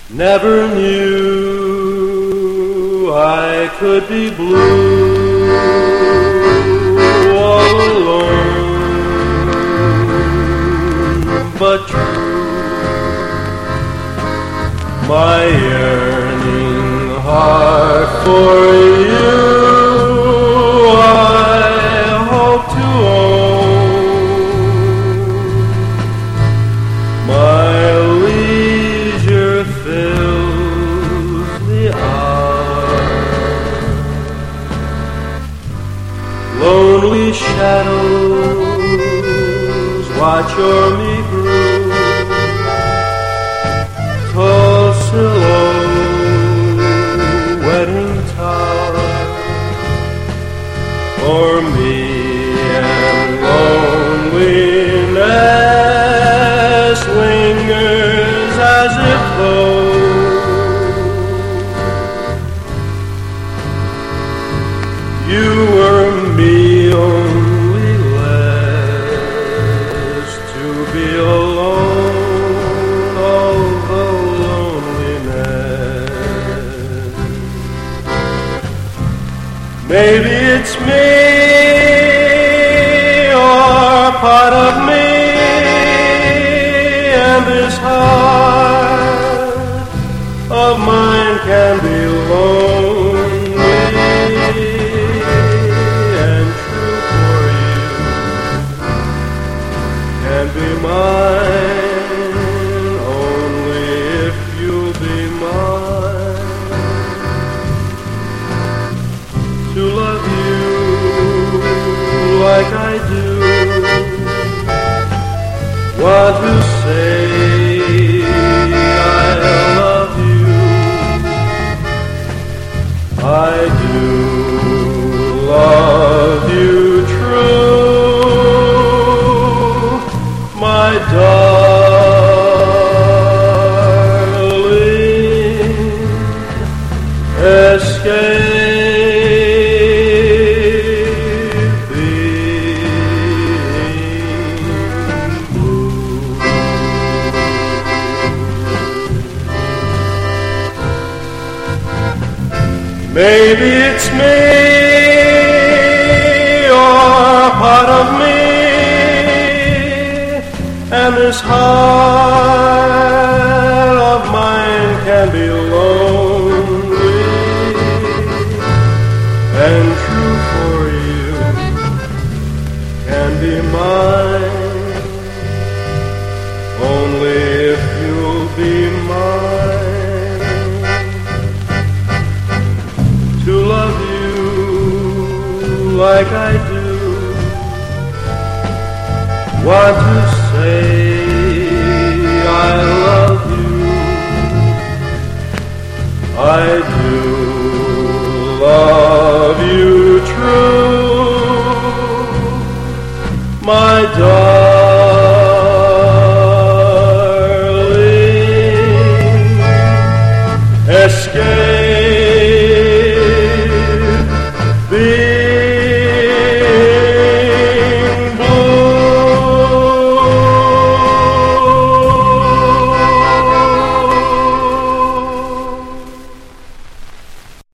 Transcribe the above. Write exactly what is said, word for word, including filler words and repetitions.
Never knew I could be blue all alone, but true, my yearning heart for you I hope to own. My leisure fills the hour, lonely shadows watch o'er me brood, tall silhouetting tower for me, and loneliness lingers as if though you were me, only less to be alone, all the loneliness. Maybe it's me, or part of me, and this heart of mine can be lonely and true for you, can be mine only if you'll be mine. To love you like I do, want to say I love you, I do love you true, my darling, escape. Maybe it's me, or part of me, and this heart of mine can be lonely and true for you, can be mine only if you'll be mine. To love you like I do, want to say I love you, I do love you true, my darling.